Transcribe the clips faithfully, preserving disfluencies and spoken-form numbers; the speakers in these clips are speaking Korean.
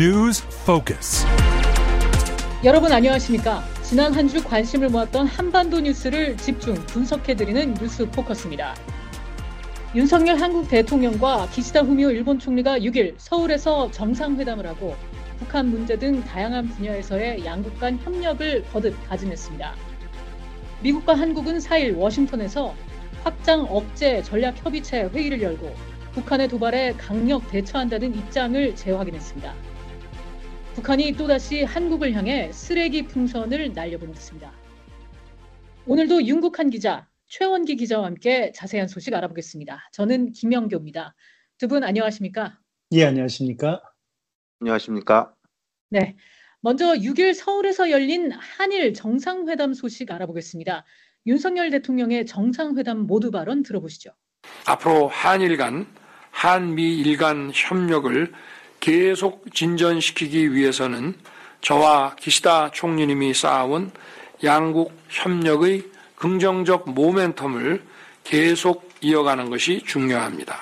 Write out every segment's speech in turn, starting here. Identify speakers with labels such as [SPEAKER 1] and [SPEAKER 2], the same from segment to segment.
[SPEAKER 1] News Focus.
[SPEAKER 2] 여러분 안녕하십니까? 지난 한 주 관심을 모았던 한반도 뉴스를 집중 분석해드리는 뉴스 포커스입니다. 윤석열 한국 대통령과 기시다 후미오 일본 총리가 육 일 서울에서 정상회담을 하고 북한 문제 등 다양한 분야에서의 양국 간 협력을 거듭 다짐했습니다. 미국과 한국은 사 일 워싱턴에서 확장 억제 전략협의체 회의를 열고 북한의 도발에 강력 대처한다는 입장을 재확인했습니다. 북한이 또다시 한국을 향해 쓰레기 풍선을 날려보냈습니다. 오늘도 윤국한 기자, 최원기 기자와 함께 자세한 소식 알아보겠습니다. 저는 김영교입니다. 두 분 안녕하십니까?
[SPEAKER 3] 예, 안녕하십니까?
[SPEAKER 4] 안녕하십니까?
[SPEAKER 2] 네, 먼저 육 일 서울에서 열린 한일 정상회담 소식 알아보겠습니다. 윤석열 대통령의 정상회담 모두 발언 들어보시죠.
[SPEAKER 5] 앞으로 한일 간, 한미일 간 협력을 계속 진전시키기 위해서는 저와 기시다 총리님이 쌓아온 양국 협력의 긍정적 모멘텀을 계속 이어가는 것이 중요합니다.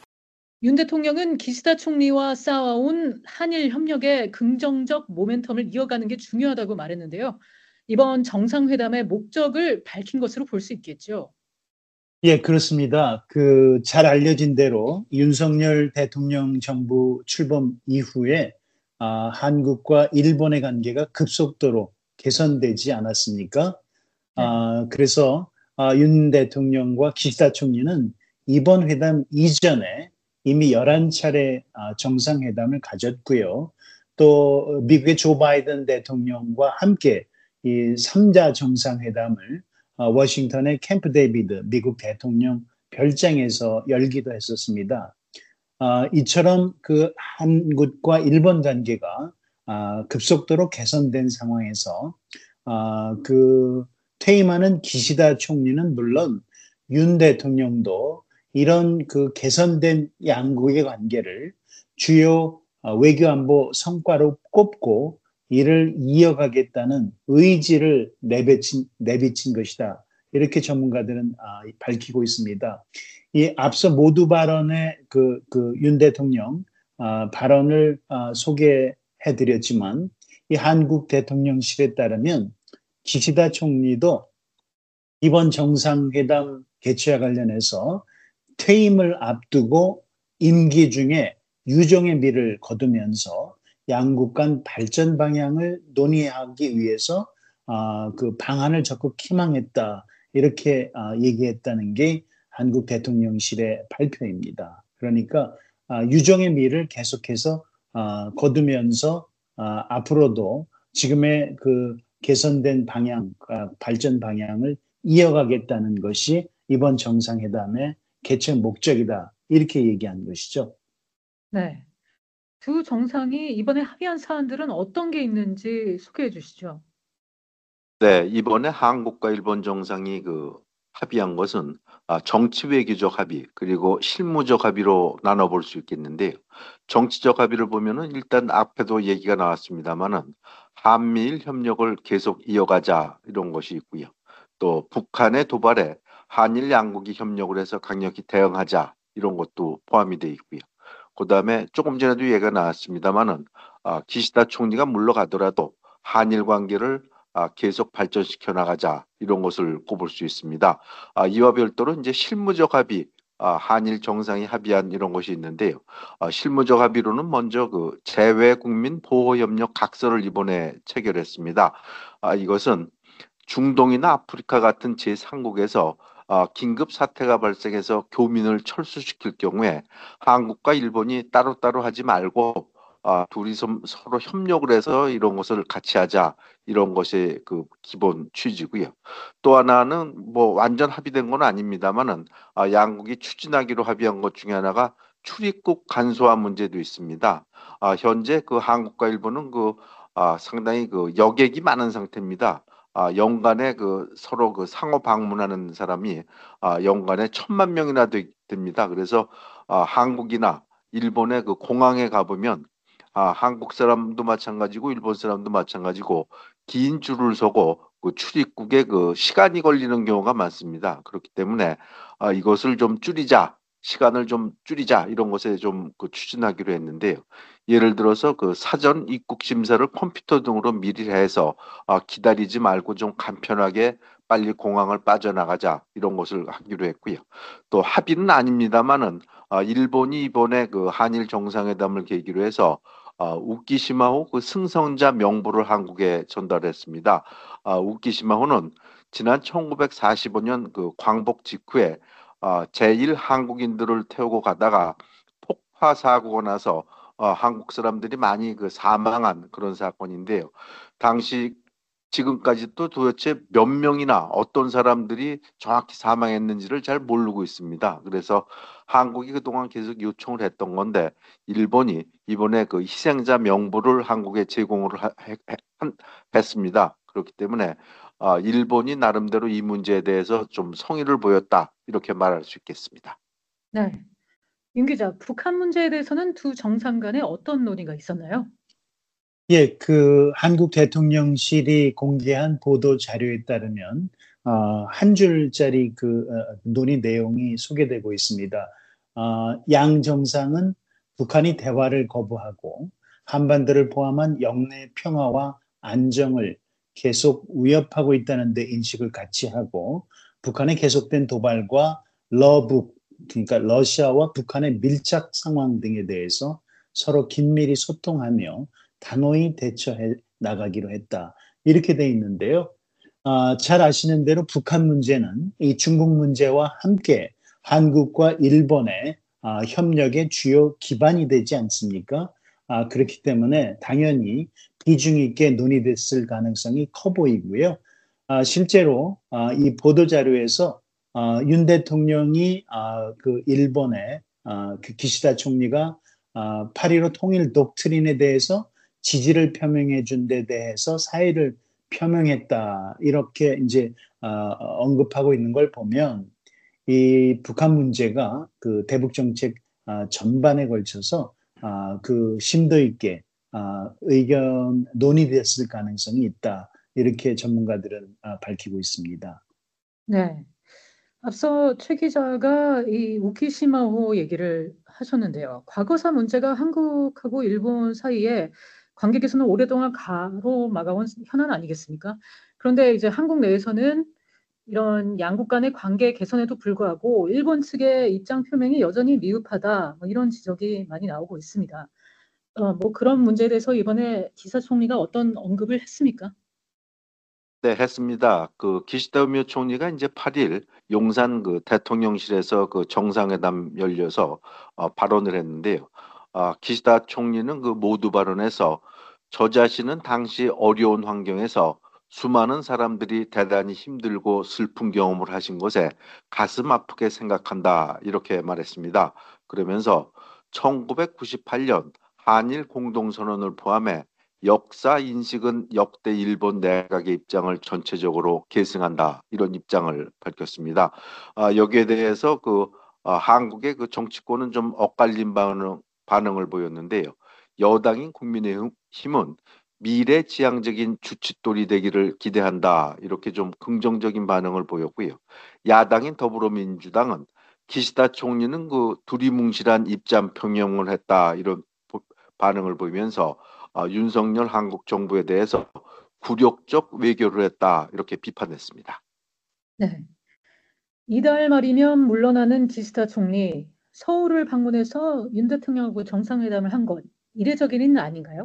[SPEAKER 2] 윤 대통령은 기시다 총리와 쌓아온 한일 협력의 긍정적 모멘텀을 이어가는 게 중요하다고 말했는데요. 이번 정상회담의 목적을 밝힌 것으로 볼 수 있겠죠.
[SPEAKER 3] 예, 그렇습니다. 그 잘 알려진 대로 윤석열 대통령 정부 출범 이후에 아, 한국과 일본의 관계가 급속도로 개선되지 않았습니까?
[SPEAKER 2] 네.
[SPEAKER 3] 아, 그래서 아, 윤 대통령과 기시다 총리는 이번 회담 이전에 이미 열한 차례 아, 정상회담을 가졌고요. 또 미국의 조 바이든 대통령과 함께 이 삼 자 정상회담을 워싱턴의 캠프 데이비드 미국 대통령 별장에서 열기도 했었습니다. 아, 이처럼 그 한국과 일본 관계가 아, 급속도로 개선된 상황에서 아, 그 퇴임하는 기시다 총리는 물론 윤 대통령도 이런 그 개선된 양국의 관계를 주요 외교안보 성과로 꼽고 이를 이어가겠다는 의지를 내비친, 내비친 것이다. 이렇게 전문가들은 아, 밝히고 있습니다. 이 앞서 모두 발언의 그, 그 윤 대통령 아, 발언을 아, 소개해드렸지만 이 한국 대통령실에 따르면 기시다 총리도 이번 정상회담 개최와 관련해서 퇴임을 앞두고 임기 중에 유종의 미를 거두면서 양국 간 발전 방향을 논의하기 위해서 아, 그 방안을 적극 희망했다. 이렇게 아, 얘기했다는 게 한국 대통령실의 발표입니다. 그러니까 아, 유종의 미를 계속해서 아, 거두면서 아, 앞으로도 지금의 그 개선된 방향, 아, 발전 방향을 이어가겠다는 것이 이번 정상회담의 개최 목적이다. 이렇게 얘기한 것이죠.
[SPEAKER 2] 네. 두 정상이 이번에 합의한 사안들은 어떤 게 있는지 소개해 주시죠.
[SPEAKER 4] 네, 이번에 한국과 일본 정상이 그 합의한 것은 아, 정치 외교적 합의 그리고 실무적 합의로 나눠볼 수 있겠는데요. 정치적 합의를 보면은 일단 앞에도 얘기가 나왔습니다만은 한미일 협력을 계속 이어가자 이런 것이 있고요. 또 북한의 도발에 한일 양국이 협력을 해서 강력히 대응하자 이런 것도 포함이 되어 있고요. 그 다음에 조금 전에도 얘기가 나왔습니다만은 아, 기시다 총리가 물러가더라도 한일 관계를 아, 계속 발전시켜 나가자 이런 것을 꼽을 수 있습니다. 아, 이와 별도로 이제 실무적 합의, 아, 한일 정상이 합의한 이런 것이 있는데요. 아, 실무적 합의로는 먼저 그 재외국민 보호협력 각서를 이번에 체결했습니다. 아, 이것은 중동이나 아프리카 같은 제삼국에서 어, 긴급 사태가 발생해서 교민을 철수시킬 경우에 한국과 일본이 따로따로 하지 말고 어, 둘이서 서로 협력을 해서 이런 것을 같이 하자 이런 것이 그 기본 취지고요. 또 하나는 뭐 완전 합의된 건 아닙니다만은 어, 양국이 추진하기로 합의한 것 중에 하나가 출입국 간소화 문제도 있습니다. 어, 현재 그 한국과 일본은 그 어, 상당히 그 여객이 많은 상태입니다. 아, 연간에 그 서로 그 상호 방문하는 사람이 아, 연간에 천만 명이나 되, 됩니다. 그래서 아, 한국이나 일본의 그 공항에 가보면 아, 한국 사람도 마찬가지고 일본 사람도 마찬가지고 긴 줄을 서고 그 출입국에 그 시간이 걸리는 경우가 많습니다. 그렇기 때문에 아, 이것을 좀 줄이자 시간을 좀 줄이자 이런 것에 좀 그 추진하기로 했는데요. 예를 들어서 그 사전 입국 심사를 컴퓨터 등으로 미리 해서 아, 기다리지 말고 좀 간편하게 빨리 공항을 빠져나가자 이런 것을 하기로 했고요. 또 합의는 아닙니다만은 아, 일본이 이번에 그 한일 정상회담을 계기로 해서 아, 우키시마호 그 승선자 명부를 한국에 전달했습니다. 아, 우키시마호는 지난 천구백사십오 년 그 광복 직후에 아, 제일 한국인들을 태우고 가다가 폭파 사고가 나서 어, 한국 사람들이 많이 그 사망한 그런 사건인데요. 당시 지금까지도 도대체 몇 명이나 어떤 사람들이 정확히 사망했는지를 잘 모르고 있습니다. 그래서 한국이 그동안 계속 요청을 했던 건데 일본이 이번에 그 희생자 명부를 한국에 제공을 하- 해- 해- 했습니다. 그렇기 때문에 아, 일본이 나름대로 이 문제에 대해서 좀 성의를 보였다 이렇게 말할 수 있겠습니다.
[SPEAKER 2] 네. 윤 기자, 북한 문제에 대해서는 두 정상 간에 어떤 논의가 있었나요?
[SPEAKER 3] 예, 그 한국 대통령실이 공개한 보도 자료에 따르면 어, 한 줄짜리 그 어, 논의 내용이 소개되고 있습니다. 어, 양 정상은 북한이 대화를 거부하고 한반도를 포함한 영내 평화와 안정을 계속 위협하고 있다는 데 인식을 같이 하고 북한의 계속된 도발과 러북, 그러니까 러시아와 북한의 밀착 상황 등에 대해서 서로 긴밀히 소통하며 단호히 대처해 나가기로 했다. 이렇게 돼 있는데요. 아, 잘 아시는 대로 북한 문제는 이 중국 문제와 함께 한국과 일본의 아, 협력의 주요 기반이 되지 않습니까? 아, 그렇기 때문에 당연히 비중 있게 논의됐을 가능성이 커 보이고요. 아, 실제로 아, 이 보도 자료에서 아, 윤 대통령이 아, 그 일본의 아, 그 기시다 총리가 아, 팔일오 통일 독트린에 대해서 지지를 표명해 준 데 대해서 사의를 표명했다. 이렇게 이제 어, 언급하고 있는 걸 보면 이 북한 문제가 그 대북 정책 아, 전반에 걸쳐서 아, 그 심도 있게 아, 의견 논의됐을 가능성이 있다. 이렇게 전문가들은 아, 밝히고 있습니다.
[SPEAKER 2] 네. 앞서 최 기자가 이 우키시마호 얘기를 하셨는데요. 과거사 문제가 한국하고 일본 사이에 관계 개선을 오랫동안 가로막아온 현안 아니겠습니까? 그런데 이제 한국 내에서는 이런 양국 간의 관계 개선에도 불구하고 일본 측의 입장 표명이 여전히 미흡하다, 뭐 이런 지적이 많이 나오고 있습니다. 어, 뭐 그런 문제에 대해서 이번에 기사 총리가 어떤 언급을 했습니까?
[SPEAKER 4] 네, 했습니다. 그 기시다 우미오 총리가 이제 팔 일 용산 그 대통령실에서 그 정상회담 열려서 어, 발언을 했는데요. 아, 기시다 총리는 그 모두 발언에서 저 자신은 당시 어려운 환경에서 수많은 사람들이 대단히 힘들고 슬픈 경험을 하신 것에 가슴 아프게 생각한다 이렇게 말했습니다. 그러면서 천구백구십팔 년 한일 공동선언을 포함해 역사 인식은 역대 일본 내각의 입장을 전체적으로 계승한다 이런 입장을 밝혔습니다. 아, 여기에 대해서 그 아, 한국의 그 정치권은 좀 엇갈린 반응, 반응을 보였는데요. 여당인 국민의힘은 미래지향적인 주춧돌이 되기를 기대한다 이렇게 좀 긍정적인 반응을 보였고요. 야당인 더불어민주당은 기시다 총리는 그 두리뭉실한 입장 평형을 했다 이런 보- 반응을 보이면서 아, 윤석열 한국 정부에 대해서 굴욕적 외교를 했다 이렇게 비판했습니다.
[SPEAKER 2] 네. 이달 말이면 물러나는 기시다 총리, 서울을 방문해서 윤 대통령하고 정상회담을 한 것, 이례적인 일은 아닌가요?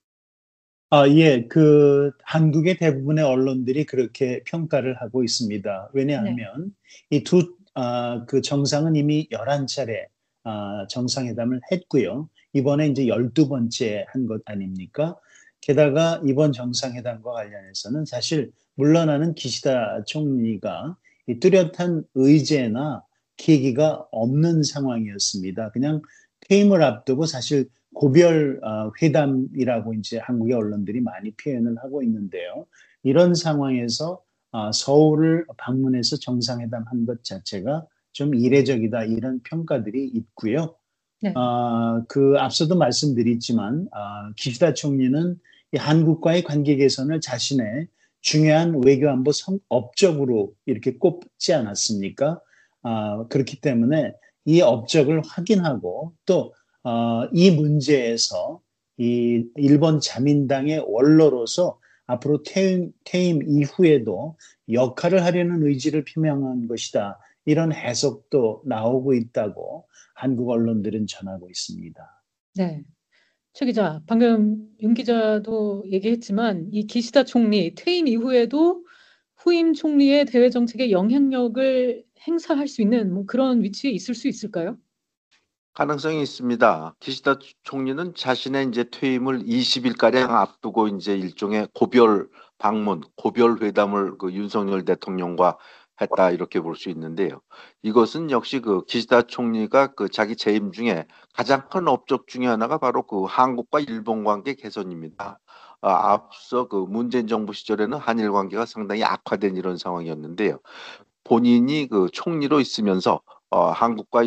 [SPEAKER 3] 아, 예, 그 한국의 대부분의 언론들이 그렇게 평가를 하고 있습니다.
[SPEAKER 2] 네.
[SPEAKER 3] 왜냐하면 이 두, 아, 그 정상은 이미 열한 차례 아, 정상회담을 했고요. 이번에 이제 열두 번째 한 것 아닙니까? 게다가 이번 정상회담과 관련해서는 사실 물러나는 기시다 총리가 이 뚜렷한 의제나 계기가 없는 상황이었습니다. 그냥 퇴임을 앞두고 사실 고별 어, 회담이라고 이제 한국의 언론들이 많이 표현을 하고 있는데요. 이런 상황에서 아, 서울을 방문해서 정상회담 한 것 자체가 좀 이례적이다 이런 평가들이 있고요.
[SPEAKER 2] 네.
[SPEAKER 3] 아, 그 앞서도 말씀드렸지만 아, 기시다 총리는 이 한국과의 관계 개선을 자신의 중요한 외교안보 성- 업적으로 이렇게 꼽지 않았습니까? 아, 그렇기 때문에 이 업적을 확인하고 또 이 문제에서 이 일본 자민당의 원로로서 앞으로 퇴임, 퇴임 이후에도 역할을 하려는 의지를 표명한 것이다. 이런 해석도 나오고 있다고 한국 언론들은 전하고 있습니다.
[SPEAKER 2] 네. 최 기자, 방금 윤 기자도 얘기했지만 이 기시다 총리 퇴임 이후에도 후임 총리의 대외 정책에 영향력을 행사할 수 있는 뭐 그런 위치에 있을 수 있을까요?
[SPEAKER 4] 가능성이 있습니다. 기시다 총리는 자신의 이제 퇴임을 이십 일가량 앞두고 이제 일종의 고별 방문, 고별 회담을 그 윤석열 대통령과 했다 이렇게 볼 수 있는데요. 이것은 역시 그 기시다 총리가 그 자기 재임 중에 가장 큰 업적 중에 하나가 바로 그 한국과 일본 관계 개선입니다. 아, 앞서 그 문재인 정부 시절에는 한일 관계가 상당히 악화된 이런 상황이었는데요. 본인이 그 총리로 있으면서 어, 한국과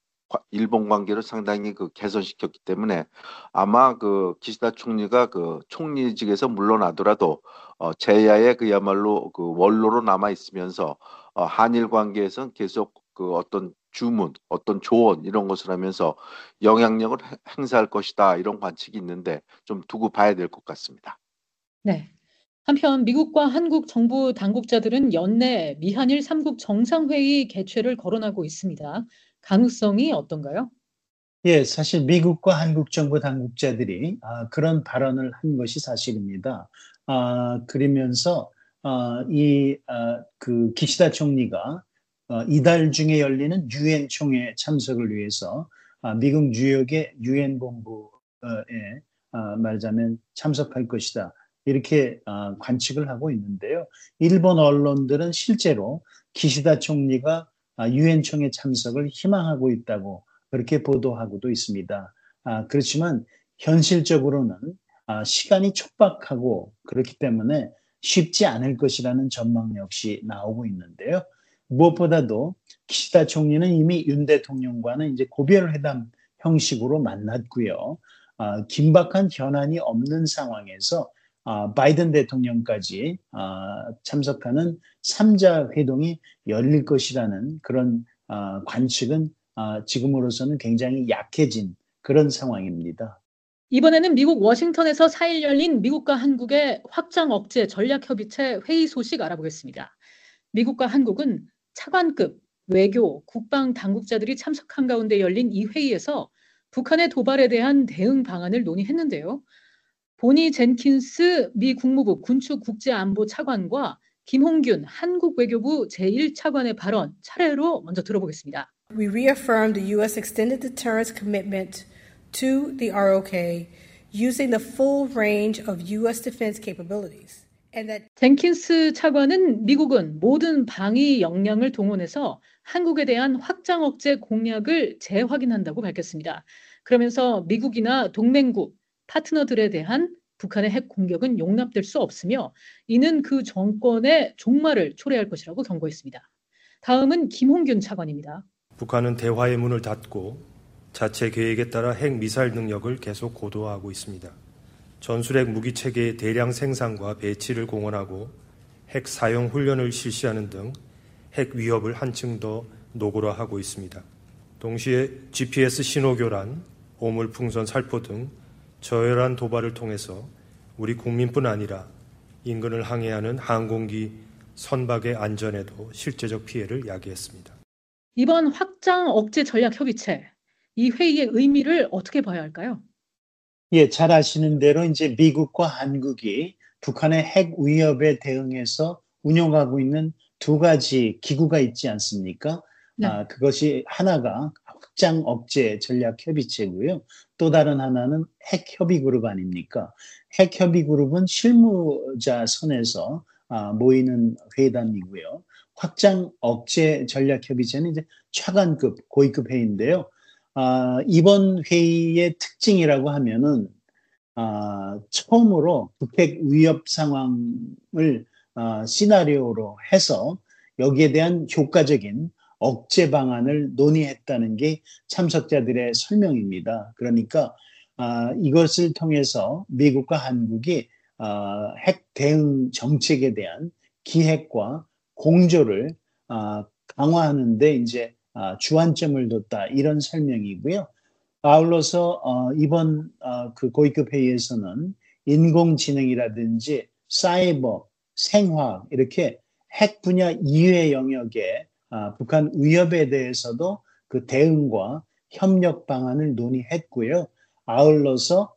[SPEAKER 4] 일본 관계를 상당히 그 개선시켰기 때문에 아마 그 기시다 총리가 그 총리직에서 물러나더라도 어 제야의 그야말로 그 원로로 남아 있으면서 어 한일 관계에선 계속 그 어떤 주문, 어떤 조언 이런 것을 하면서 영향력을 행사할 것이다 이런 관측이 있는데 좀 두고 봐야 될 것 같습니다.
[SPEAKER 2] 네. 한편 미국과 한국 정부 당국자들은 연내 미한일 삼국 정상회의 개최를 거론하고 있습니다. 가능성이 어떤가요?
[SPEAKER 3] 예, 사실 미국과 한국 정부 당국자들이 아, 그런 발언을 한 것이 사실입니다. 아, 그러면서 아, 이, 아, 그 기시다 총리가 어, 이달 중에 열리는 유엔 총회 참석을 위해서 아, 미국 뉴욕의 유엔 본부에 아, 말하자면 참석할 것이다. 이렇게 아, 관측을 하고 있는데요. 일본 언론들은 실제로 기시다 총리가 아, 유엔 총회 참석을 희망하고 있다고 그렇게 보도하고도 있습니다. 아, 그렇지만 현실적으로는 아, 시간이 촉박하고 그렇기 때문에 쉽지 않을 것이라는 전망 역시 나오고 있는데요. 무엇보다도 기시다 총리는 이미 윤 대통령과는 이제 고별 회담 형식으로 만났고요. 아, 긴박한 현안이 없는 상황에서 아, 바이든 대통령까지 아, 참석하는 삼자 회동이 열릴 것이라는 그런 아, 관측은 아, 지금으로서는 굉장히 약해진 그런 상황입니다.
[SPEAKER 2] 이번에는 미국 워싱턴에서 사 일 열린 미국과 한국의 확장 억제 전략협의체 회의 소식 알아보겠습니다. 미국과 한국은 차관급 외교, 국방 당국자들이 참석한 가운데 열린 이 회의에서 북한의 도발에 대한 대응 방안을 논의했는데요. 보니 젠킨스 미 국무부 군축국제안보 차관과 김홍균 한국 외교부 제일 차관의 발언 차례로 먼저 들어보겠습니다.
[SPEAKER 1] We reaffirmed the U S extended deterrence commitment to the R O K using the full range of U S defense capabilities. And that
[SPEAKER 2] 젠킨스 차관은 미국은 모든 방위 역량을 동원해서 한국에 대한 확장 억제 공약을 재확인한다고 밝혔습니다. 그러면서 미국이나 동맹국, 파트너들에 대한 북한의 핵 공격은 용납될 수 없으며 이는 그 정권의 종말을 초래할 것이라고 경고했습니다. 다음은 김홍균 차관입니다.
[SPEAKER 6] 북한은 대화의 문을 닫고 자체 계획에 따라 핵 미사일 능력을 계속 고도화하고 있습니다. 전술핵 무기 체계의 대량 생산과 배치를 공언하고 핵 사용 훈련을 실시하는 등 핵 위협을 한층 더 노골화하고 있습니다. 동시에 지피에스 신호 교란, 오물 풍선 살포 등 저열한 도발을 통해서 우리 국민뿐 아니라 인근을 항해하는 항공기 선박의 안전에도 실제적 피해를 야기했습니다.
[SPEAKER 2] 이번 확장 억제 전략 협의체, 이 회의의 의미를 어떻게 봐야 할까요?
[SPEAKER 3] 예, 잘 아시는 대로 이제 미국과 한국이 북한의 핵 위협에 대응해서 운영하고 있는 두 가지 기구가 있지 않습니까?
[SPEAKER 2] 네.
[SPEAKER 3] 아, 그것이 하나가 확장 억제 전략 협의체고요. 또 다른 하나는 핵 협의 그룹 아닙니까? 핵 협의 그룹은 실무자 선에서 아, 모이는 회담이고요. 확장 억제 전략 협의체는 이제 차관급 고위급 회의인데요. 아, 이번 회의의 특징이라고 하면은 아, 처음으로 북핵 위협 상황을 아, 시나리오로 해서 여기에 대한 효과적인 억제 방안을 논의했다는 게 참석자들의 설명입니다. 그러니까 아, 이것을 통해서 미국과 한국이 아, 핵 대응 정책에 대한 기획과 공조를 아, 강화하는 데 이제 아, 주안점을 뒀다 이런 설명이고요. 아울러서 어, 이번 어, 그 고위급 회의에서는 인공지능이라든지 사이버, 생화학 이렇게 핵 분야 이외 영역의 아, 북한 위협에 대해서도 그 대응과 협력 방안을 논의했고요. 아울러서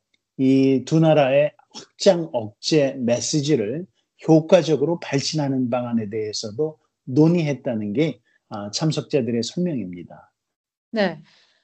[SPEAKER 3] 이 두 나라의 확장 억제 메시지를 효과적으로 발신하는 방안에 대해서도 논의했다는 게 아, 참석자들의 설명입니다.
[SPEAKER 2] 네.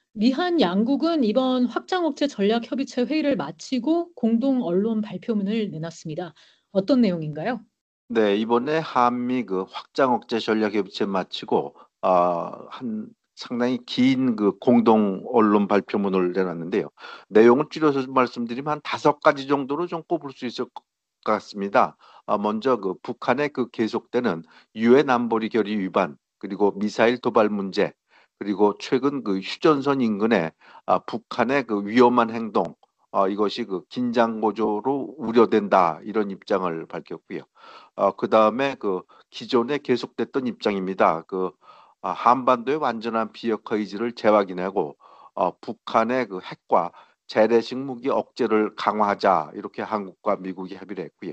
[SPEAKER 2] 미한 양국은 이번 확장 억제 전략 협의체 회의를 마치고 공동 언론 발표문을 내놨습니다. 어떤 내용인가요?
[SPEAKER 4] 네, 이번에 한미 그 확장 억제 전략 협의체 마치고 아, 한 상당히 긴 그 공동 언론 발표문을 내놨는데요. 내용을 줄여서 말씀드리면 한 다섯 가지 정도로 좀 꼽을 수 있을 것 같습니다. 아, 먼저 그 북한의 그 계속되는 유엔 안보리 결의 위반, 그리고 미사일 도발 문제, 그리고 최근 그 휴전선 인근에 아, 북한의 그 위험한 행동, 아, 이것이 그 긴장 고조로 우려된다 이런 입장을 밝혔고요. 어, 그 다음에 그 기존에 계속됐던 입장입니다. 그 아, 한반도의 완전한 비핵화 의지를 재확인하고 어, 북한의 그 핵과 재래식 무기 억제를 강화하자 이렇게 한국과 미국이 합의를 했고요.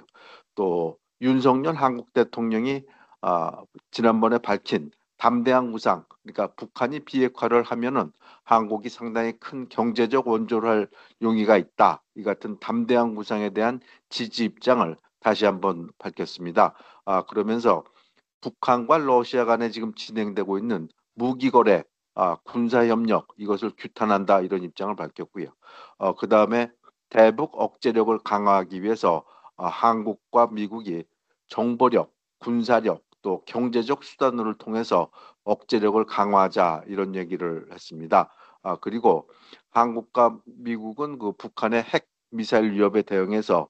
[SPEAKER 4] 또 윤석열 한국 대통령이 아, 지난번에 밝힌 담대한 구상, 그러니까 북한이 비핵화를 하면은 한국이 상당히 큰 경제적 원조를 할 용의가 있다. 이 같은 담대한 구상에 대한 지지 입장을 다시 한번 밝혔습니다. 아, 그러면서 북한과 러시아 간에 지금 진행되고 있는 무기 거래, 아, 군사 협력 이것을 규탄한다 이런 입장을 밝혔고요. 어, 그 다음에 대북 억제력을 강화하기 위해서 아, 한국과 미국이 정보력, 군사력 또 경제적 수단을 통해서 억제력을 강화하자 이런 얘기를 했습니다. 아, 그리고 한국과 미국은 그 북한의 핵 미사일 위협에 대응해서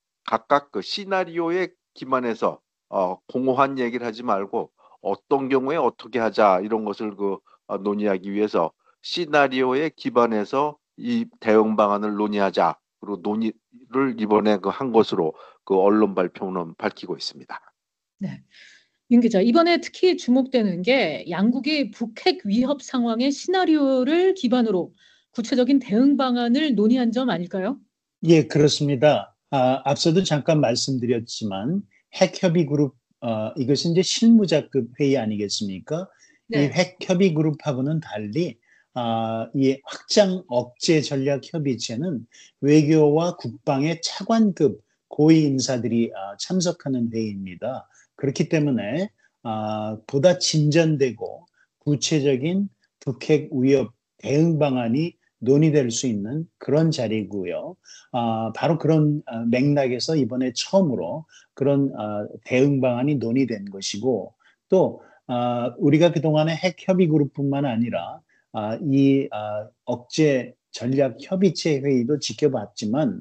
[SPEAKER 4] 각각 그 시나리오에 기반해서 어, 공허한 얘기를 하지 말고 어떤 경우에 어떻게 하자 이런 것을 그 어, 논의하기 위해서 시나리오에 기반해서 이 대응 방안을 논의하자. 그리고 논의를 이번에 그 한 것으로 그 언론 발표는 밝히고 있습니다.
[SPEAKER 2] 네. 윤 기자, 이번에 특히 주목되는 게 양국이 북핵 위협 상황의 시나리오를 기반으로 구체적인 대응 방안을 논의한 점 아닐까요?
[SPEAKER 3] 예, 그렇습니다. 아, 앞서도 잠깐 말씀드렸지만 핵협의 그룹 어, 이것은 이제 실무자급 회의 아니겠습니까? 이
[SPEAKER 2] 네.
[SPEAKER 3] 핵협의 그룹하고는 달리 아, 이 확장 억제 전략 협의체는 외교와 국방의 차관급 고위 인사들이 아, 참석하는 회의입니다. 그렇기 때문에 아, 보다 진전되고 구체적인 북핵 위협 대응 방안이 논의될 수 있는 그런 자리고요. 아, 바로 그런 아, 맥락에서 이번에 처음으로 그런 아, 대응 방안이 논의된 것이고 또 아, 우리가 그동안에 핵협의 그룹뿐만 아니라 아, 이 아, 억제 전략 협의체 회의도 지켜봤지만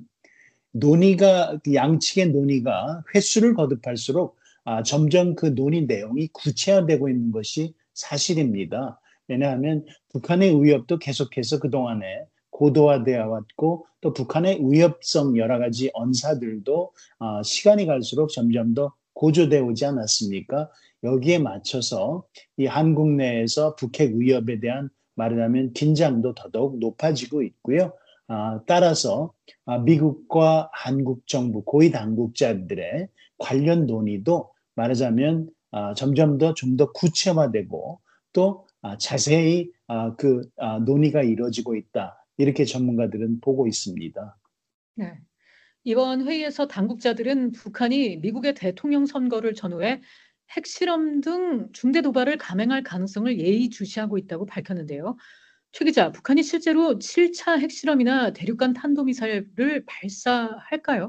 [SPEAKER 3] 논의가 그 양측의 논의가 횟수를 거듭할수록 아, 점점 그 논의 내용이 구체화되고 있는 것이 사실입니다. 왜냐하면 북한의 위협도 계속해서 그동안에 고도화되어 왔고 또 북한의 위협성 여러 가지 언사들도 아, 시간이 갈수록 점점 더 고조되어 오지 않았습니까? 여기에 맞춰서 이 한국 내에서 북핵 위협에 대한 말하자면 긴장도 더더욱 높아지고 있고요. 아, 따라서 아, 미국과 한국 정부 고위 당국자들의 관련 논의도 말하자면 아, 점점 더 좀 더 구체화되고 또 아, 자세히 아, 그 아, 논의가 이루어지고 있다. 이렇게 전문가들은 보고 있습니다.
[SPEAKER 2] 네. 이번 회의에서 당국자들은 북한이 미국의 대통령 선거를 전후해 핵실험 등 중대 도발을 감행할 가능성을 예의주시하고 있다고 밝혔는데요. 최 기자, 북한이 실제로 칠 차 핵실험이나 대륙간 탄도미사일을 발사할까요?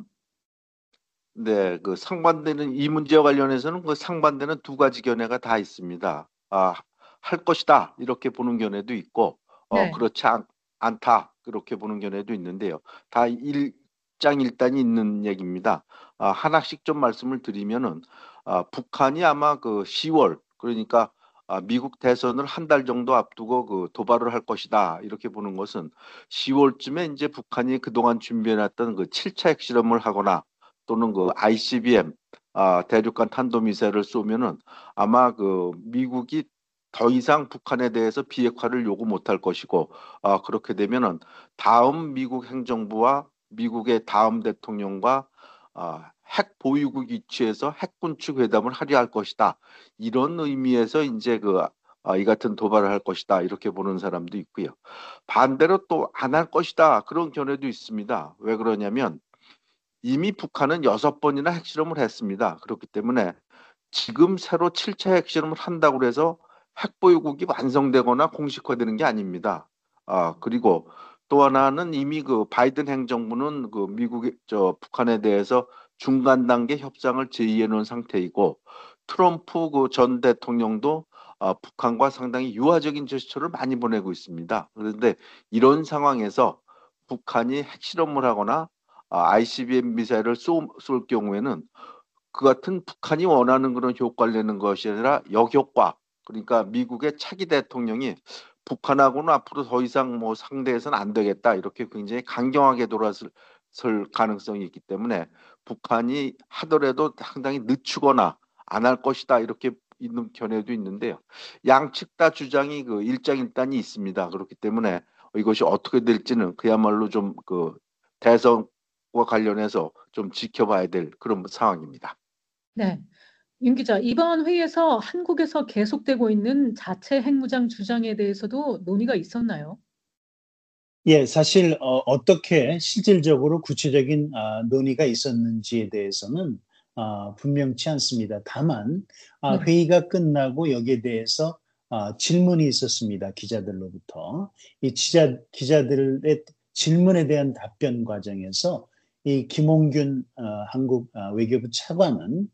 [SPEAKER 4] 네, 그 상반되는 이 문제와 관련해서는 그 상반되는 두 가지 견해가 다 있습니다. 아, 할 것이다 이렇게 보는 견해도 있고, 어,
[SPEAKER 2] 네.
[SPEAKER 4] 그렇지 않, 않다 그렇게 보는 견해도 있는데요. 다 일장일단이 있는 얘기입니다. 아, 하나씩 좀 말씀을 드리면은 아, 북한이 아마 그 시월 그러니까 아, 미국 대선을 한 달 정도 앞두고 그 도발을 할 것이다 이렇게 보는 것은 시월쯤에 이제 북한이 그동안 준비해놨던 그 칠 차 핵실험을 하거나 또는 그 아이씨비엠 아, 대륙간 탄도미사일을 쏘면은 아마 그 미국이 더 이상 북한에 대해서 비핵화를 요구 못할 것이고 아, 그렇게 되면은 다음 미국 행정부와 미국의 다음 대통령과 아, 핵 보유국 위치에서 핵 군축 회담을 하려 할 것이다. 이런 의미에서 이제 그 아, 이 같은 도발을 할 것이다. 이렇게 보는 사람도 있고요. 반대로 또 안 할 것이다. 그런 견해도 있습니다. 왜 그러냐면 이미 북한은 여섯 번이나 핵실험을 했습니다. 그렇기 때문에 지금 새로 칠 차 핵실험을 한다고 해서 핵보유국이 완성되거나 공식화되는 게 아닙니다. 아, 그리고 또 하나는 이미 그 바이든 행정부는 그 미국의 저 북한에 대해서 중간 단계 협상을 제의해 놓은 상태이고 트럼프 그 전 대통령도 아, 북한과 상당히 유화적인 제스처를 많이 보내고 있습니다. 그런데 이런 상황에서 북한이 핵실험을 하거나 아, 아이씨비엠 미사일을 쏘, 쏠 경우에는 그 같은 북한이 원하는 그런 효과를 내는 것이 아니라 역효과. 그러니까 미국의 차기 대통령이 북한하고는 앞으로 더 이상 뭐 상대해서는 안 되겠다. 이렇게 굉장히 강경하게 돌아설 가능성이 있기 때문에 북한이 하더라도 상당히 늦추거나 안 할 것이다. 이렇게 있는 견해도 있는데요. 양측 다 주장이 그 일장일단이 있습니다. 그렇기 때문에 이것이 어떻게 될지는 그야말로 좀 그 대선과 관련해서 좀 지켜봐야 될 그런 상황입니다.
[SPEAKER 2] 네. 윤 기자, 이번 회의에서 한국에서 계속되고 있는 자체 핵무장 주장에 대해서도 논의가 있었나요?
[SPEAKER 3] 예, 사실 어, 어떻게 실질적으로 구체적인 아, 논의가 있었는지에 대해서는 아, 분명치 않습니다. 다만 아,
[SPEAKER 2] 네.
[SPEAKER 3] 회의가 끝나고 여기에 대해서 아, 질문이 있었습니다. 기자들로부터. 이 기자, 기자들의 질문에 대한 답변 과정에서 이 김홍균 어, 한국 아, 외교부 차관은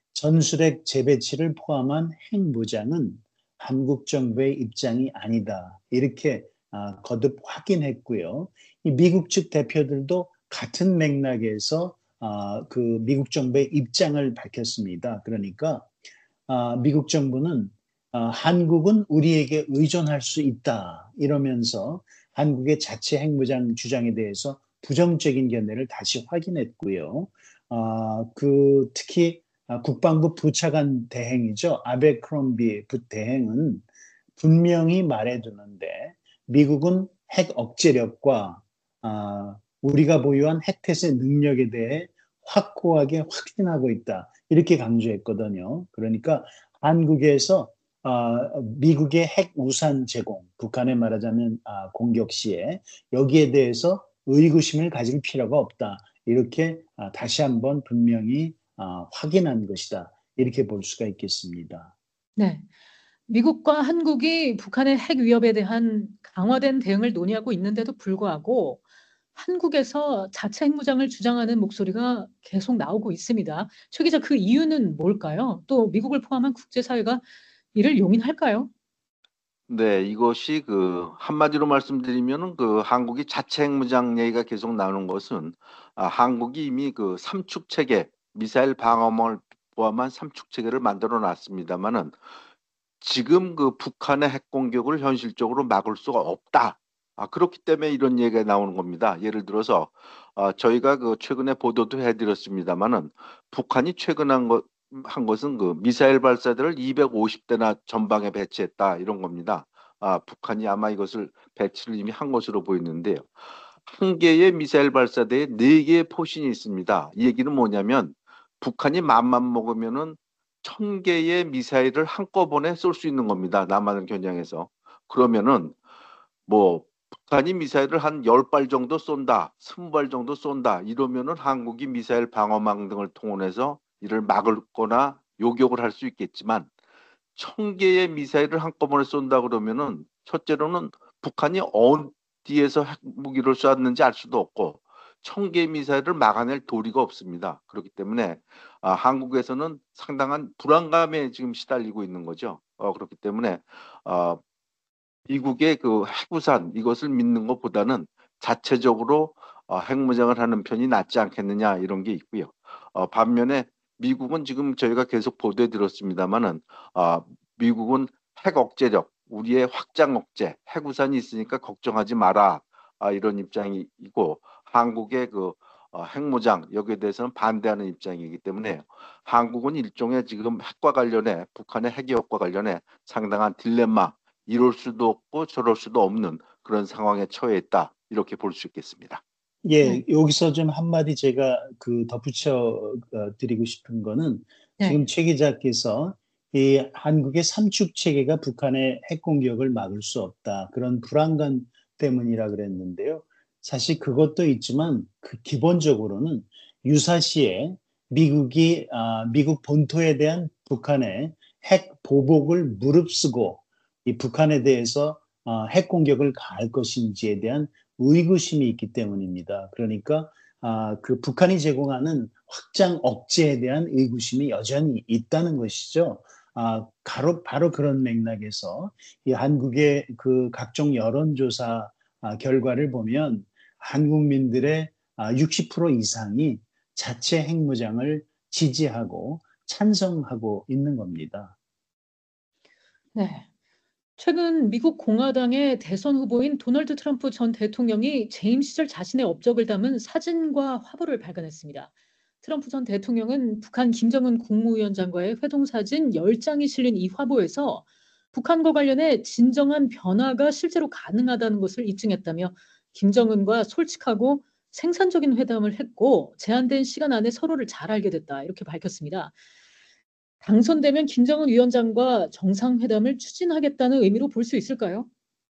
[SPEAKER 3] 전술핵 재배치를 포함한 핵무장은 한국 정부의 입장이 아니다. 이렇게 아, 거듭 확인했고요. 이 미국 측 대표들도 같은 맥락에서 아, 그 미국 정부의 입장을 밝혔습니다. 그러니까 아, 미국 정부는 아, 한국은 우리에게 의존할 수 있다. 이러면서 한국의 자체 핵무장 주장에 대해서 부정적인 견해를 다시 확인했고요. 아, 그 특히 아, 국방부 부차관 대행이죠. 아베크롬비 부대행은 분명히 말해두는데 미국은 핵 억제력과 아, 우리가 보유한 핵태세 능력에 대해 확고하게 확신하고 있다. 이렇게 강조했거든요. 그러니까 한국에서 아, 미국의 핵 우산 제공, 북한에 말하자면 아, 공격 시에 여기에 대해서 의구심을 가질 필요가 없다. 이렇게 아, 다시 한번 분명히 아, 확인한 것이다. 이렇게 볼 수가 있겠습니다.
[SPEAKER 2] 네. 미국과 한국이 북한의 핵 위협에 대한 강화된 대응을 논의하고 있는데도 불구하고 한국에서 자체 핵무장을 주장하는 목소리가 계속 나오고 있습니다. 최 기자, 그 이유는 뭘까요? 또 미국을 포함한 국제사회가 이를 용인할까요?
[SPEAKER 4] 네, 이것이 그 한마디로 말씀드리면은 그 한국이 자체 핵무장 얘기가 계속 나오는 것은 아, 한국이 이미 그 삼축 체계, 미사일 방어망을 포함한 삼축 체계를 만들어 놨습니다만은 지금 그 북한의 핵 공격을 현실적으로 막을 수가 없다. 아, 그렇기 때문에 이런 얘기가 나오는 겁니다. 예를 들어서 아, 저희가 그 최근에 보도도 해드렸습니다만은 북한이 최근 한 것, 한 것은 그 미사일 발사대를 이백오십 대나 전방에 배치했다 이런 겁니다. 아, 북한이 아마 이것을 배치를 이미 한 것으로 보이는데요. 한 개의 미사일 발사대에 네 개의 포신이 있습니다. 이 얘기는 뭐냐면 북한이 맘만 먹으면은 천 개의 미사일을 한꺼번에 쏠 수 있는 겁니다. 남한을 겨냥해서. 그러면은 뭐 북한이 미사일을 한 열 발 정도 쏜다, 스무 발 정도 쏜다 이러면은 한국이 미사일 방어망 등을 통해서 이를 막을 거나 요격을 할 수 있겠지만 천 개의 미사일을 한꺼번에 쏜다 그러면은 첫째로는 북한이 어디에서 핵무기를 쐈는지 알 수도 없고 천 개의 미사일을 막아낼 도리가 없습니다. 그렇기 때문에 아, 한국에서는 상당한 불안감에 지금 시달리고 있는 거죠. 어, 그렇기 때문에 어, 미국의 그 핵우산 이것을 믿는 것보다는 자체적으로 어, 핵무장을 하는 편이 낫지 않겠느냐 이런 게 있고요. 어, 반면에 미국은 지금 저희가 계속 보도해 드렸습니다만은 어, 미국은 핵 억제력, 우리의 확장 억제, 핵우산이 있으니까 걱정하지 마라 아, 이런 입장이고 한국의 그 어, 핵무장 여기에 대해서는 반대하는 입장이기 때문에 한국은 일종의 지금 핵과 관련해 북한의 핵위협과 관련해 상당한 딜레마, 이럴 수도 없고 저럴 수도 없는 그런 상황에 처해 있다, 이렇게 볼 수 있겠습니다.
[SPEAKER 3] 예,
[SPEAKER 2] 네.
[SPEAKER 3] 여기서 좀 한마디 제가 그 덧붙여 어, 드리고 싶은 거는
[SPEAKER 2] 네.
[SPEAKER 3] 지금 최 기자께서 이 한국의 삼축 체계가 북한의 핵 공격을 막을 수 없다, 그런 불안감 때문이라 그랬는데요. 사실 그것도 있지만 그 기본적으로는 유사시에 미국이 아, 미국 본토에 대한 북한의 핵 보복을 무릅쓰고 이 북한에 대해서 아, 핵 공격을 가할 것인지에 대한 의구심이 있기 때문입니다. 그러니까 아, 그 북한이 제공하는 확장 억제에 대한 의구심이 여전히 있다는 것이죠. 아, 바로, 바로 그런 맥락에서 이 한국의 그 각종 여론조사 아, 결과를 보면 한국민들의 아, 육십 퍼센트 이상이 자체 핵무장을 지지하고 찬성하고 있는 겁니다.
[SPEAKER 2] 네. 최근 미국 공화당의 대선 후보인 도널드 트럼프 전 대통령이 재임 시절 자신의 업적을 담은 사진과 화보를 발간했습니다. 트럼프 전 대통령은 북한 김정은 국무위원장과의 회동사진 열 장이 실린 이 화보에서 북한과 관련해 진정한 변화가 실제로 가능하다는 것을 입증했다며 김정은과 솔직하고 생산적인 회담을 했고 제한된 시간 안에 서로를 잘 알게 됐다, 이렇게 밝혔습니다. 당선되면 김정은 위원장과 정상회담을 추진하겠다는 의미로 볼 수 있을까요?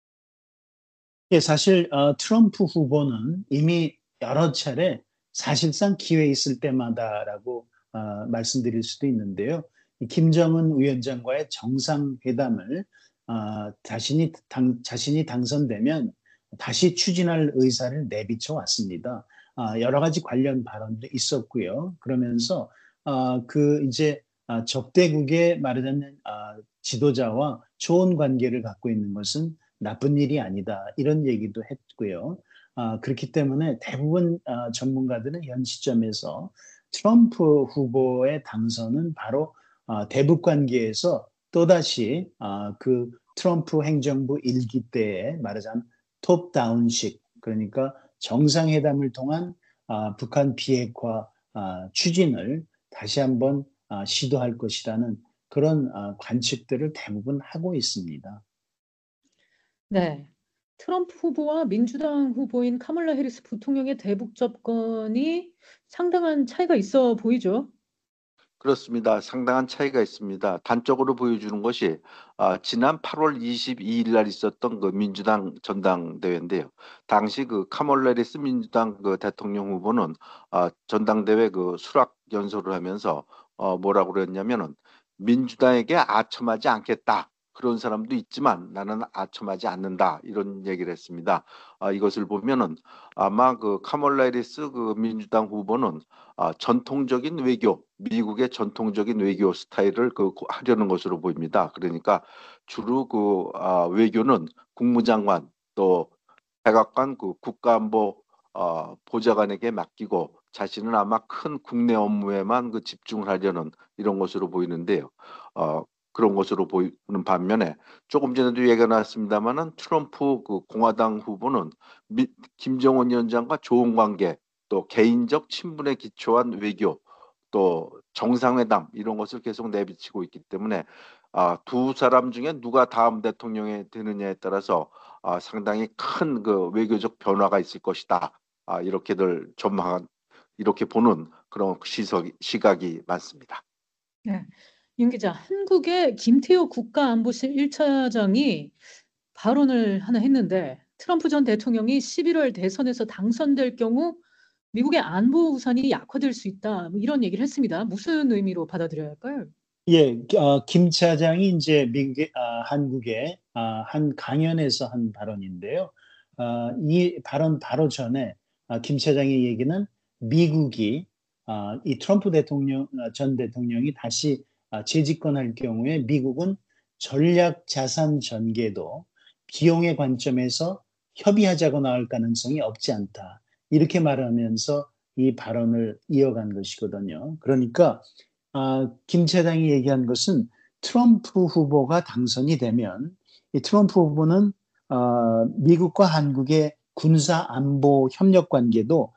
[SPEAKER 3] 예, 사실 어, 트럼프 후보는 이미 여러 차례 사실상 기회 있을 때마다라고 어, 말씀드릴 수도 있는데요. 이 김정은 위원장과의 정상회담을 어, 자신이 당, 자신이 당선되면 다시 추진할 의사를 내비쳐 왔습니다. 아, 여러 가지 관련 발언도 있었고요. 그러면서 어, 그 이제 아, 적대국의 말하자면 아, 지도자와 좋은 관계를 갖고 있는 것은 나쁜 일이 아니다, 이런 얘기도 했고요. 아, 그렇기 때문에 대부분 아, 전문가들은 현 시점에서 트럼프 후보의 당선은 바로 아, 대북 관계에서 또다시 아, 그 트럼프 행정부 일기 때에 말하자면 톱다운식, 그러니까 정상회담을 통한 아, 북한 비핵화 아, 추진을 다시 한번 아, 시도할 것이라는 그런 아, 관측들을 대부분 하고 있습니다.
[SPEAKER 2] 네. 트럼프 후보와 민주당 후보인 카멀라 해리스 부통령의 대북 접근이 상당한 차이가 있어 보이죠?
[SPEAKER 4] 그렇습니다. 상당한 차이가 있습니다. 단적으로 보여주는 것이 아, 지난 팔월 이십이일 날 있었던 그 민주당 전당대회인데요. 당시 그 카멀라 해리스 민주당 그 대통령 후보는 아, 전당대회 그 수락 연설을 하면서 어, 뭐라고 그랬냐면은 민주당에게 아첨하지 않겠다, 그런 사람도 있지만 나는 아첨하지 않는다, 이런 얘기를 했습니다. 아, 이것을 보면은 아마 그 카멀라 해리스 그 민주당 후보는 아, 전통적인 외교, 미국의 전통적인 외교 스타일을 그 하려는 것으로 보입니다. 그러니까 주로 그 아, 외교는 국무장관 또 백악관 그 국가안보 어, 보좌관에게 맡기고 자신은 아마 큰 국내 업무에만 그 집중을 하려는 이런 것으로 보이는데요. 어, 그런 것으로 보이는 반면에 조금 전에도 얘기가 나왔습니다만은 트럼프 그 공화당 후보는 미, 김정은 위원장과 좋은 관계, 또 개인적 친분에 기초한 외교, 또 정상회담, 이런 것을 계속 내비치고 있기 때문에 아, 두 사람 중에 누가 다음 대통령이 되느냐에 따라서 아, 상당히 큰 그 외교적 변화가 있을 것이다. 아, 이렇게들 전망한, 이렇게 보는 그런 시석, 시각이 많습니다.
[SPEAKER 2] 네. 윤 기자, 한국의 김태호 국가안보실 일 차장이 발언을 하나 했는데 트럼프 전 대통령이 십일월 대선에서 당선될 경우 미국의 안보 우산이 약화될 수 있다, 뭐 이런 얘기를 했습니다. 무슨 의미로 받아들여야 할까요?
[SPEAKER 3] 예, 어, 김 차장이 이제 미국의, 아, 한국의 아, 한 강연에서 한 발언인데요. 아, 이 발언 바로 전에 아, 김 차장의 얘기는 미국이 아, 이 트럼프 대통령 아, 전 대통령이 다시 아, 재집권할 경우에 미국은 전략 자산 전개도 비용의 관점에서 협의하자고 나올 가능성이 없지 않다, 이렇게 말하면서 이 발언을 이어간 것이거든요. 그러니까 아, 김 차장이 얘기한 것은 트럼프 후보가 당선이 되면 이 트럼프 후보는 어, 미국과 한국의 군사 안보 협력 관계도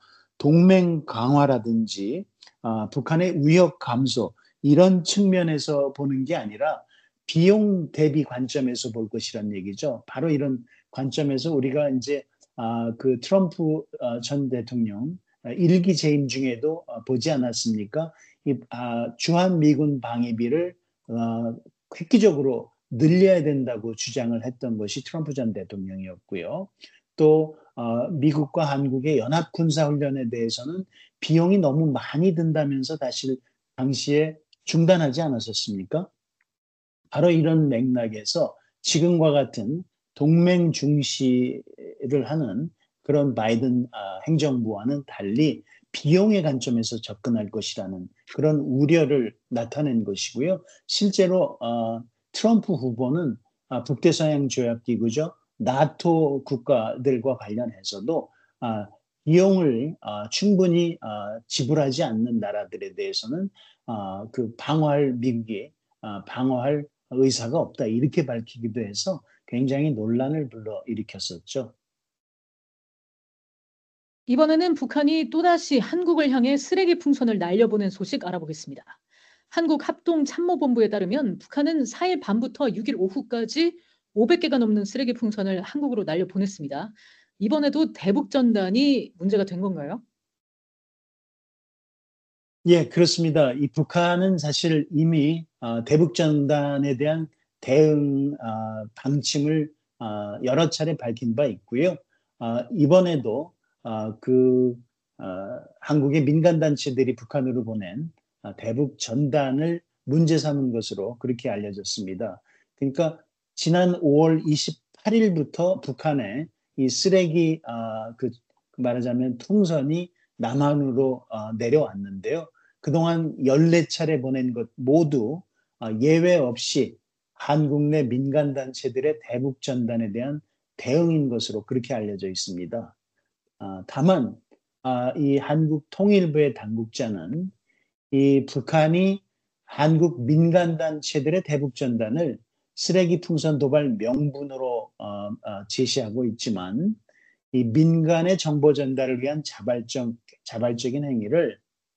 [SPEAKER 3] 동맹 강화라든지 아, 북한의 위협 감소 이런 측면에서 보는 게 아니라 비용 대비 관점에서 볼 것이란 얘기죠. 바로 이런 관점에서 우리가 이제 아, 그 트럼프 어, 전 대통령 일기 재임 중에도 어, 보지 않았습니까? 이 아, 주한 미군 방위비를 어, 획기적으로 늘려야 된다고 주장을 했던 것이 트럼프 전 대통령이었고요. 또 어, 미국과 한국의 연합 군사 훈련에 대해서는 비용이 너무 많이 든다면서 사실 당시에 중단하지 않았었습니까? 바로 이런 맥락에서 지금과 같은 동맹 중시를 하는 그런 바이든 아, 행정부와는 달리 비용의 관점에서 접근할 것이라는 그런 우려를 나타낸 것이고요. 실제로 어, 트럼프 후보는 아, 북대서양 조약 기구죠. 나토 국가들과 관련해서도 아, 비용을 아, 충분히 아, 지불하지 않는 나라들에 대해서는 아, 그 방어할 미국이 아, 방어할 의사가 없다 이렇게 밝히기도 해서 굉장히 논란을 불러일으켰었죠.
[SPEAKER 2] 이번에는 북한이 또다시 한국을 향해 쓰레기 풍선을 날려보낸 소식 알아보겠습니다. 한국 합동참모본부에 따르면 북한은 사 일 밤부터 육 일 오후까지 오백 개가 넘는 쓰레기 풍선을 한국으로 날려보냈습니다. 이번에도 대북전단이 문제가 된 건가요?
[SPEAKER 3] 예, 그렇습니다. 이 북한은 사실 이미 어, 대북전단에 대한 대응 어, 방침을 어, 여러 차례 밝힌 바 있고요. 어, 이번에도 어, 그 어, 한국의 민간단체들이 북한으로 보낸 어, 대북전단을 문제 삼은 것으로 그렇게 알려졌습니다. 그러니까 지난 오월 이십팔일부터 북한에 이 쓰레기 어, 그 말하자면 통선이 남한으로 어, 내려왔는데요. 그동안 열네 차례 보낸 것 모두 어, 예외 없이 한국 내 민간단체들의 대북전단에 대한 대응인 것으로 그렇게 알려져 있습니다. 아, 다만 아, 이 한국 통일부의 당국자는 이 북한이 한국 민간단체들의 대북전단을 쓰레기 풍선 도발 명분으로 어, 어, 제시하고 있지만 이 민간의 정보 전달을 위한 자발적, 자발적인 행위를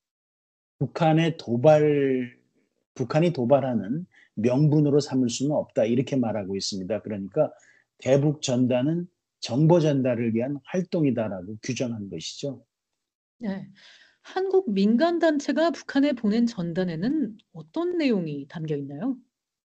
[SPEAKER 3] 북한의 도발, 북한이 도발하는 명분으로 삼을 수는 없다. 이렇게 말하고 있습니다. 그러니까 대북 전단은 정보 전달을 위한 활동이다라고 규정한 것이죠.
[SPEAKER 2] 네. 한국 민간단체가 북한에 보낸 전단에는 어떤 내용이 담겨 있나요?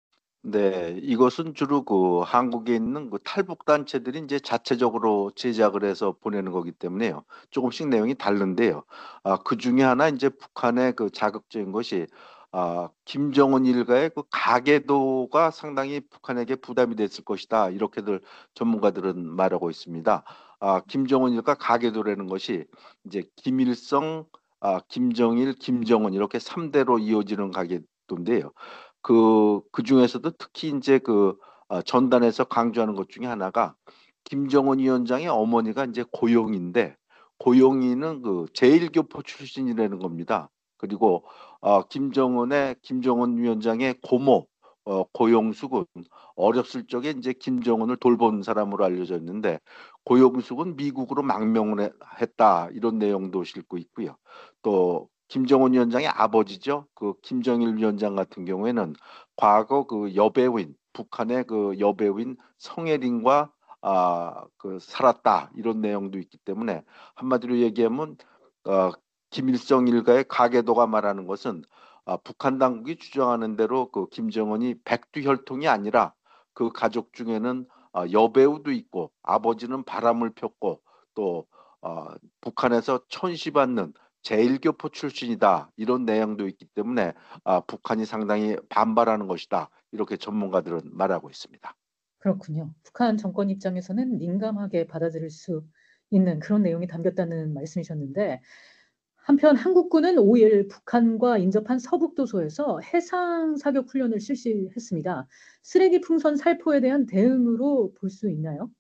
[SPEAKER 4] 네, 이것은 주로 그 한국에 있는 그 탈북 단체들이 이제 자체적으로 제작을 해서 보내는 거기 때문에요. 조금씩 내용이 다른데요. 아, 그 중에 하나 이제 북한의 그 자극적인 것이 아, 김정은 일가의 그 가계도가 상당히 북한에게 부담이 됐을 것이다. 이렇게들 전문가들은 말하고 있습니다. 아, 김정은 일가 가계도라는 것이 이제 김일성, 아, 김정일, 김정은 이렇게 삼 대로 이어지는 가계도인데요. 그, 그 중에서도 특히 이제 그 어, 전단에서 강조하는 것 중에 하나가 김정은 위원장의 어머니가 이제 고용인데 고용이는 그 제일교포 출신이라는 겁니다. 그리고 어, 김정은의 김정은 위원장의 고모 어, 고용숙은 어렸을 적에 이제 김정은을 돌본 사람으로 알려져 있는데 고용숙은 미국으로 망명을 해- 했다 이런 내용도 싣고 있고요. 또 김정은 위원장의 아버지죠. 그 김정일 위원장 같은 경우에는 과거 그 여배우인 북한의 그 여배우인 성혜린과 아, 그 살았다 이런 내용도 있기 때문에 한마디로 얘기하면 어, 김일성 일가의 가계도가 말하는 것은 아, 북한 당국이 주장하는 대로 그 김정은이 백두혈통이 아니라 그 가족 중에는 아, 여배우도 있고 아버지는 바람을 폈고 또 어, 북한에서 천시받는 제일교포 출신이다 이런 내용도 있기 때문에 아, 북한이 상당히 반발하는 것이다 이렇게 전문가들은 말하고 있습니다.
[SPEAKER 2] 그렇군요. 북한 정권 입장에서는 민감하게 받아들일 수 있는 그런 내용이 담겼다는 말씀이셨는데 한편 한국군은 오 일 북한과 인접한 서북도소에서 해상 사격 훈련을 실시했습니다. 쓰레기 풍선 살포에 대한 대응으로 볼 수 있나요?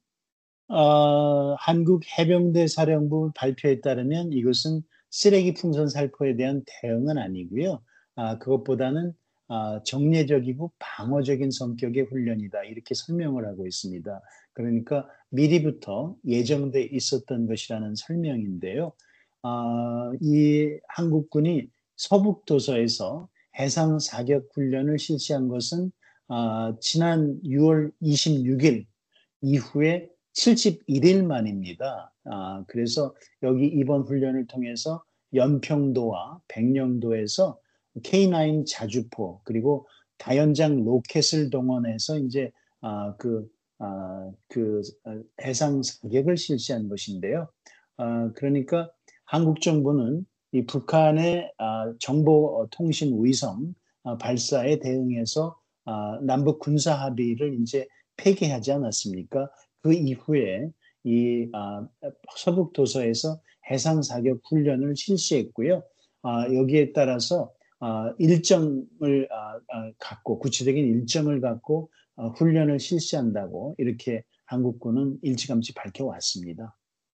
[SPEAKER 3] 어, 한국 해병대 사령부 발표에 따르면 이것은 쓰레기 풍선 살포에 대한 대응은 아니고요. 아, 그것보다는 아, 정례적이고 방어적인 성격의 훈련이다. 이렇게 설명을 하고 있습니다. 그러니까 미리부터 예정돼 있었던 것이라는 설명인데요. 아, 이 한국군이 서북도서에서 해상 사격 훈련을 실시한 것은 아, 지난 유월 이십육일 이후에 칠십일 일 만입니다. 아, 그래서 여기 이번 훈련을 통해서 연평도와 백령도에서 케이 나인 자주포 그리고 다연장 로켓을 동원해서 이제 아, 그, 아, 그 해상 사격을 실시한 것인데요. 아, 그러니까 한국 정부는 이 북한의 아, 정보 통신 위성 아, 발사에 대응해서 아, 남북 군사 합의를 이제 폐기하지 않았습니까? 그 이후에 이 아, 서북 도서에서 해상 사격 훈련을 실시했고요. 아, 여기에 따라서 아, 일정을 아, 아, 갖고 구체적인 일정을 갖고 아, 훈련을 실시한다고 이렇게 한국군은 일찌감치 밝혀왔습니다.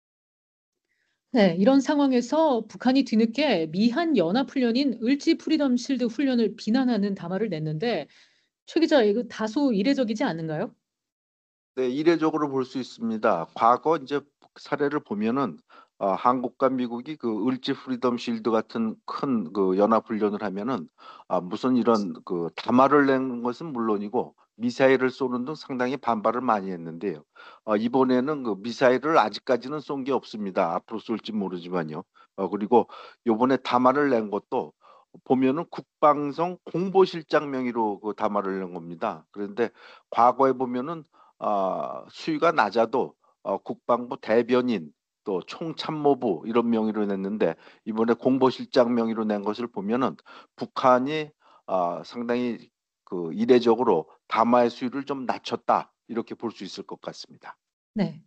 [SPEAKER 2] 네, 이런 상황에서 북한이 뒤늦게 미한 연합훈련인 을지 프리덤 실드 훈련을 비난하는 담화를 냈는데 최 기자, 이거 다소 이례적이지 않은가요?
[SPEAKER 4] 네, 이례적으로 볼 수 있습니다. 과거 이제 사례를 보면은 어, 한국과 미국이 그 을지 프리덤 실드 같은 큰 그 연합 훈련을 하면은 아, 무슨 이런 그 담화를 낸 것은 물론이고 미사일을 쏘는 등 상당히 반발을 많이 했는데요. 어, 이번에는 그 미사일을 아직까지는 쏜 게 없습니다. 앞으로 쏠지 모르지만요. 어, 그리고 요번에 담화를 낸 것도 보면은 국방성 공보실장 명의로 그 담화를 낸 겁니다. 그런데 과거에 보면은 아, 수위가 낮아도 어, 국방부 대변인 또 총참모부 이런 명의로 냈는데 이번에 공보실장 명의로 낸 것을 보면은 북한이 아, 상당히 그 이례적으로 담화의 수위를 좀 낮췄다 이렇게 볼 수 있을 것 같습니다.
[SPEAKER 2] 네.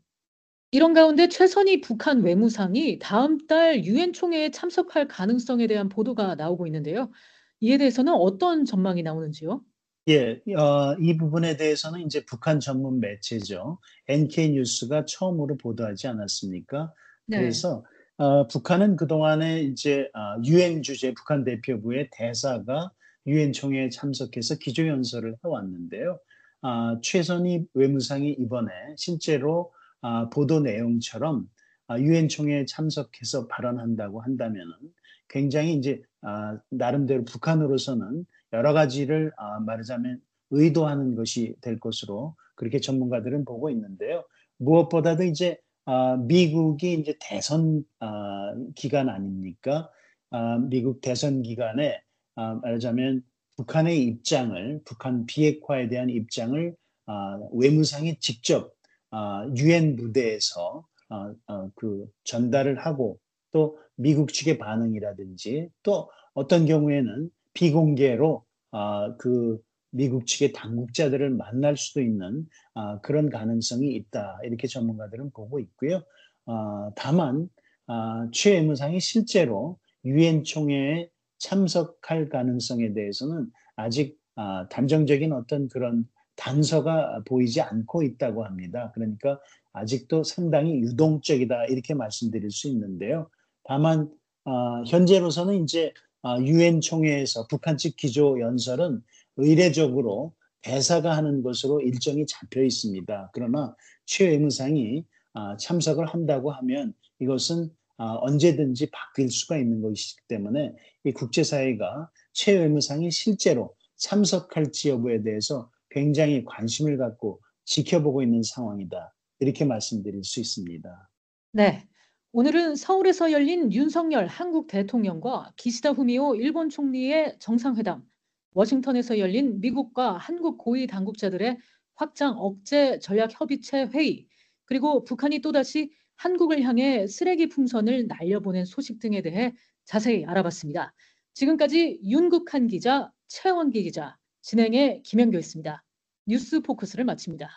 [SPEAKER 2] 이런 가운데 최선희 북한 외무상이 다음 달 유엔 총회에 참석할 가능성에 대한 보도가 나오고 있는데요. 이에 대해서는 어떤 전망이 나오는지요?
[SPEAKER 3] 예, 어, 이 부분에 대해서는 이제 북한 전문 매체죠. 엔케이 뉴스가 처음으로 보도하지 않았습니까?
[SPEAKER 2] 네.
[SPEAKER 3] 그래서 어, 북한은 그동안에 이제 어, 유엔 주재 북한 대표부의 대사가 유엔 총회에 참석해서 기조연설을 해왔는데요. 아, 최선희 외무상이 이번에 실제로 아, 보도 내용처럼 아, 유엔 총회에 참석해서 발언한다고 한다면은 굉장히 이제 아, 나름대로 북한으로서는 여러 가지를 아, 말하자면 의도하는 것이 될 것으로 그렇게 전문가들은 보고 있는데요. 무엇보다도 이제 아, 미국이 이제 대선 아, 기간 아닙니까? 아, 미국 대선 기간에 아, 말하자면 북한의 입장을 북한 비핵화에 대한 입장을 아, 외무상이 직접 아, 유엔 무대에서 아, 아, 그 전달을 하고 또 미국 측의 반응이라든지 또 어떤 경우에는 비공개로 아, 그 미국 측의 당국자들을 만날 수도 있는 아, 그런 가능성이 있다. 이렇게 전문가들은 보고 있고요. 아, 다만 아, 최 외무상이 실제로 유엔 총회에 참석할 가능성에 대해서는 아직 아, 단정적인 어떤 그런 단서가 보이지 않고 있다고 합니다. 그러니까 아직도 상당히 유동적이다 이렇게 말씀드릴 수 있는데요. 다만 아, 현재로서는 이제 유엔 총회에서 북한 측 기조 연설은 의례적으로 대사가 하는 것으로 일정이 잡혀 있습니다. 그러나 최 외무상이 아, 참석을 한다고 하면 이것은 아, 언제든지 바뀔 수가 있는 것이기 때문에 이 국제사회가 최 외무상이 실제로 참석할지 여부에 대해서 굉장히 관심을 갖고 지켜보고 있는 상황이다. 이렇게 말씀드릴 수 있습니다.
[SPEAKER 2] 네. 오늘은 서울에서 열린 윤석열 한국 대통령과 기시다 후미오 일본 총리의 정상회담, 워싱턴에서 열린 미국과 한국 고위 당국자들의 확장 억제 전략 협의체 회의, 그리고 북한이 또다시 한국을 향해 쓰레기 풍선을 날려보낸 소식 등에 대해 자세히 알아봤습니다. 지금까지 윤국한 기자, 최원기 기자, 진행의 김현교였습니다. 뉴스 포커스를 마칩니다.